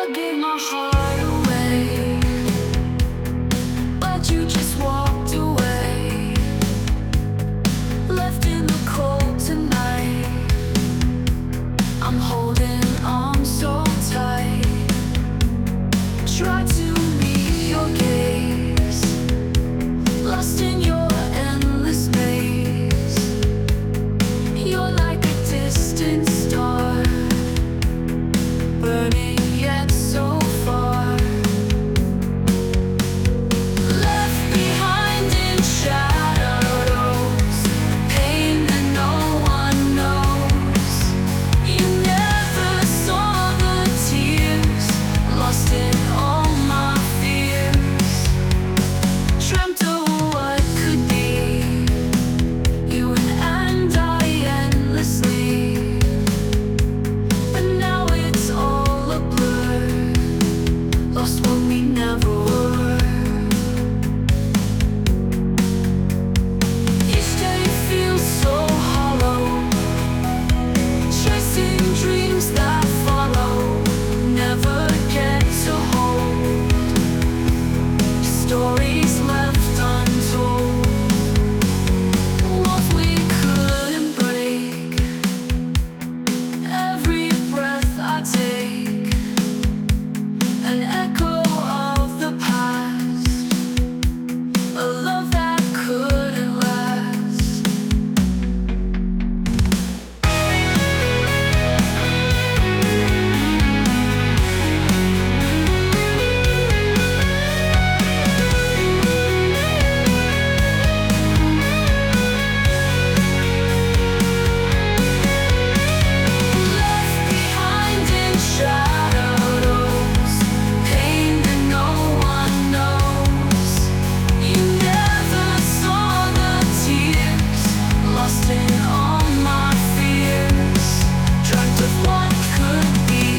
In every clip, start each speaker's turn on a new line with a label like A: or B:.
A: I gave my heart away, but you just walked away, left in the cold tonight. I'm holding on so tight, try to meet your gaze, lost in your endless maze. You're like a distant star, burning yet so far, left behind in shadows, pain that no one knows. You never saw the tears, lost in all my fears, dreamt of what could be, you and I endlessly. But now it's all a blur, lost what we never were. Each day feels so hollow, chasing dreams that follow, never get to hold, stories left untold, walls we couldn't break. Every breath I take, an echo of the past, a love that couldn't last. Left behind in shadows, pain that no one knows. You never saw the tears, lost in all my fears, dreamt of what could be,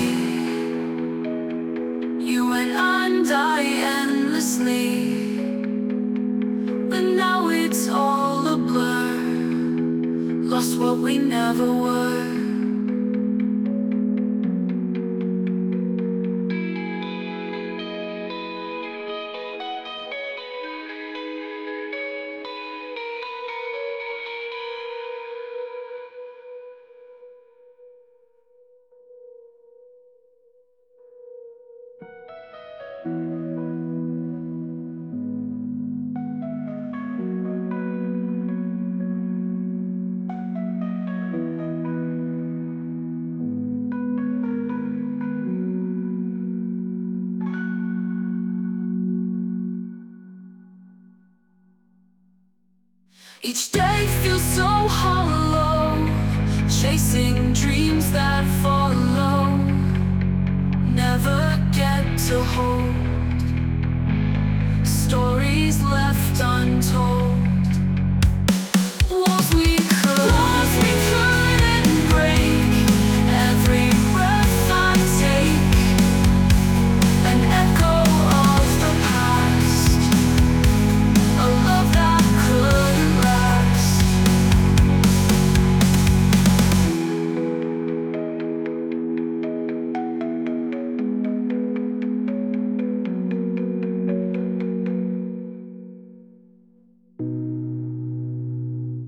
A: you and I endlessly. But now it's all a blur, lost what we never were. Each day feels so hollow, chasing dreams that follow, never get to hold, stories left untold.